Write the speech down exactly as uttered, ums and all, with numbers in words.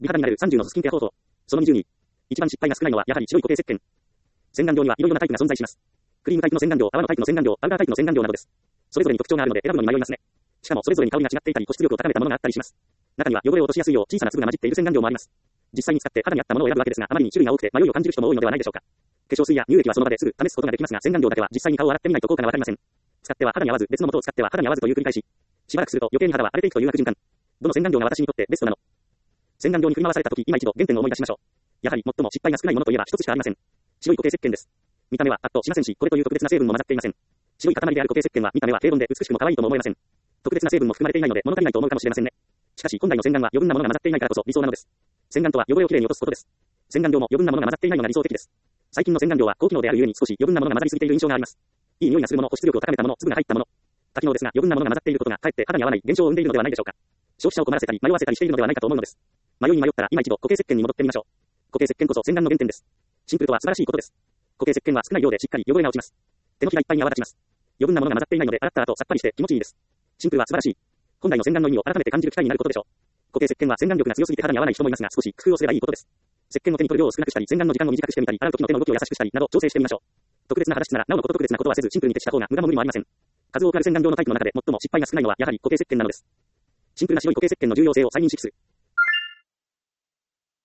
美肌になれるさんじゅうのスキンケア方法。そのにじゅうに。一番失敗が少ないのはやはり白い固形石鹸。洗顔料にはいろいろなタイプが存在します。クリームタイプの洗顔料、泡のタイプの洗顔料、パウダータイプの洗顔料などです。それぞれに特徴があるので選ぶのに迷いますね。しかもそれぞれに香りが違っていたり保湿力を高めたものがあったりします。中には汚れを落としやすいよう小さな粒が混じっている洗顔料もあります。実際に使って肌に合ったものを選ぶわけですが、あまりに種類が多くて迷いを感じる人も多いのではないでしょうか。化粧水や乳液はその場ですぐ試すことができますが、洗顔料だけは実際に顔を洗ってみないと効果がわかりません。使っては肌に合わず、別の素を使っては肌に合わずという繰り返し。しばらくすると余計に肌は荒れていくという悪循環。どの洗顔料が私にとってベストなの？洗顔料に振り回された時、今一度原点を思い出しましょう。やはり最も失敗が少ないものといえば一つしかありません。白い固形石鹸です。見た目はパッとしませんし、これという特別な成分も混ざっていません。白い塊である固形石鹸は見た目は平凡で美しくも可愛いとも思えません。特別な成分も含まれていないので物足りないと思うかもしれませんね。しかし本来の洗顔は余分なものが混ざっていないからこそ理想なのです。洗顔とは汚れをきれいに落とすことです。洗顔料も余分なものが混ざっていないのが理想的です。最近の洗顔料は高機能であるゆえに少し余分なものが混ざりすぎている印象があります。いい匂いがするもの、保湿力を高めたもの、粒が入ったもの。多機能ですが余分なものが混ざっていることがかえって肌に合わない現象を生んでいるのではないでしょうか。消費者を困らせたり迷わせたりしているのではないかと思うのです。迷いに迷ったら今一度固形石鹸に戻ってみましょう。固形石鹸こそ洗顔の原点です。シンプルとは素晴らしいことです。固形石鹸は少ない量でしっかり汚れが落ちます。手のひらいっぱいに泡立ちます。余分なものが混ざっていないので洗った後さっぱりして気持ちいいです。シンプルは素晴らしい。本来の洗顔の意味を改めて感じる機会になることでしょう。固形石鹸は洗顔力が強すぎて肌に合わない人もいますが、少し工夫をすればいいことです。石鹸を手に取る量を少なくしたり、洗顔の時間を短くしてみたり、洗う時の手の動きを優しくしたりなど調整してみましょう。特別な肌質ならなおのこと特別なことはせずシンプルに徹した方が無駄も無理もありません。数多くある洗顔料のタイプの中で最も失敗が少ないのはやはり固形石鹸なのです。シンプルな白い固形石鹸の重要性を再認識する。